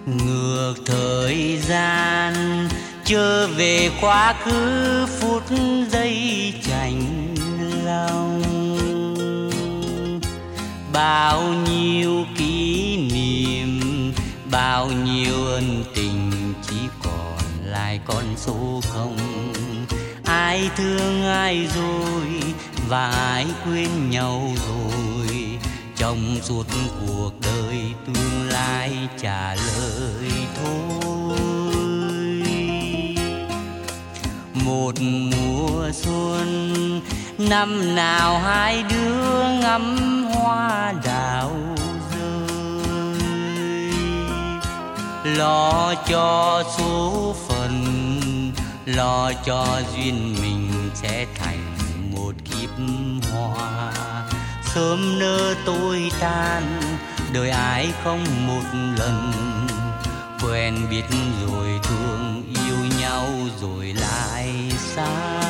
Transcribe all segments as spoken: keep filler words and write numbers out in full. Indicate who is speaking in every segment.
Speaker 1: Ngược thời gian trở về quá khứ, phút giây chạnh lòng. Bao nhiêu kỷ niệm, bao nhiêu ân tình chỉ còn lại con số không. Ai thương ai rồi và ai quên nhau rồi, trong suốt cuộc đời tương lai trả lời thôi. Một mùa xuân năm nào hai đứa ngắm hoa đào rơi, lo cho số phận, lo cho duyên mình sẽ thành một kiếp hoa. Sớm nỡ tôi tan, đời ai không một lần, quen biết rồi thương, yêu nhau rồi lại xa.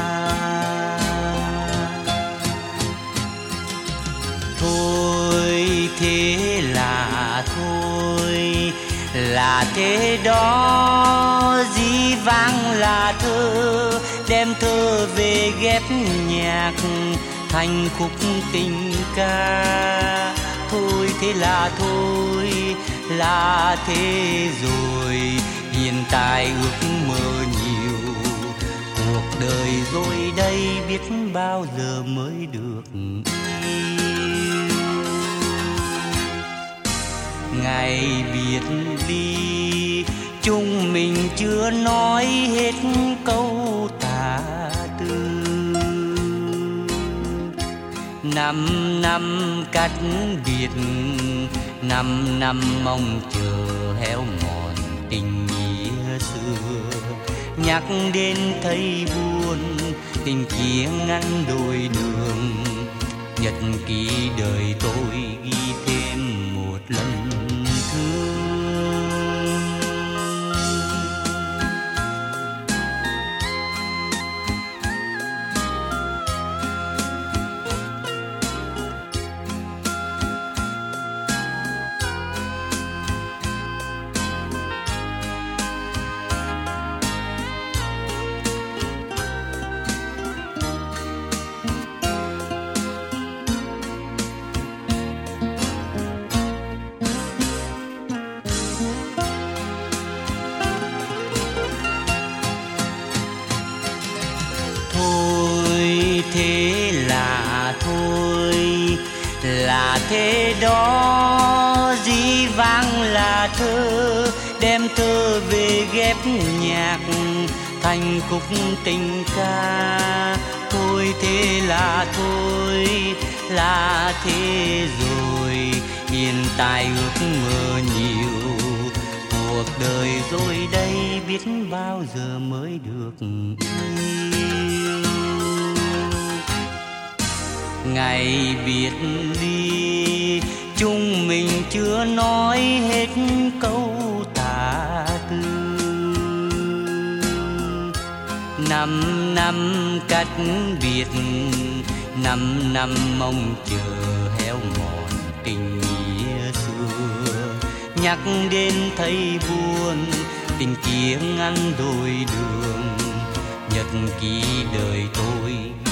Speaker 1: Thôi thế là thôi, là thế đó, dĩ vãng là thơ, đem thơ về ghép nhạc thành khúc tình ca. Thôi thế là thôi, là thế rồi, hiện tại ước mơ nhiều, cuộc đời rồi đây biết bao giờ mới được yêu. Ngày biệt ly chúng mình chưa nói hết câu tả tư. Năm năm cách biệt, năm năm mong chờ héo mòn tình nghĩa xưa. Nhắc đến thấy buồn, tình kia ngăn đôi đường. Nhật ký đời tôi ghi thêm một lần thương. Thế là thôi, là thế đó, dĩ vãng là thơ, đem thơ về ghép nhạc thành khúc tình ca. Thôi thế là thôi, là thế rồi, hiện tại ước mơ nhiều, cuộc đời rồi đây biết bao giờ mới được yêu. Ngày biệt ly chúng mình chưa nói hết câu tả tư. Năm năm cách biệt, năm năm mong chờ héo mòn tình nghĩa xưa. Nhắc đến thấy buồn, tình kia ngăn đôi đường. Nhật ký đời tôi